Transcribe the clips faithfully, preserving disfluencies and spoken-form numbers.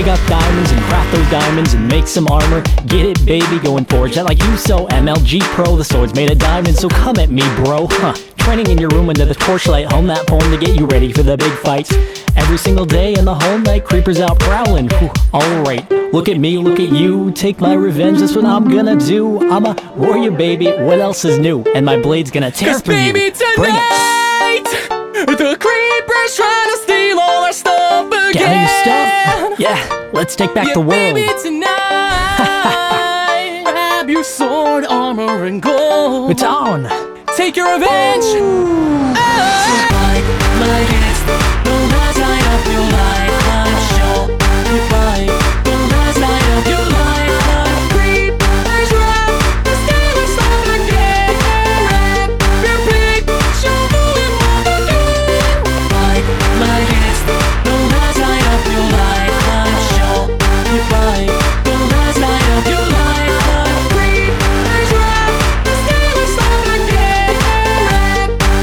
dig up diamonds and craft those diamonds and make some armor. Get it, baby, go and forge that like you so. M L G Pro, the sword's made of diamonds, so come at me, bro. Huh. Training in your room under the torchlight, hone that form to get you ready for the big fights. Every single day in the whole night, creepers out prowling. Whew. Alright, look at me, look at you. Take my revenge, that's what I'm gonna do. I'm a warrior, baby, what else is new? And my blade's gonna tear for you. Baby, tonight, the creepers trying to steal all our stuff again. Getting your stuff? Yeah, let's take back yeah, the world. Baby, tonight, grab your sword, armor, and gold. It's on. Take your revenge. Oh. So fight like it's the last night of your life. I'm sure you fight the last night of your life. The creepers rap, the stealers of the game. Rap your big shovel and walk again. Fight like it's the last night of your life. I'm sure you fight the last night of your life. The creepers rap, the stealers of the game.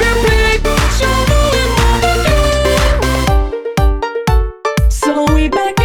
So we back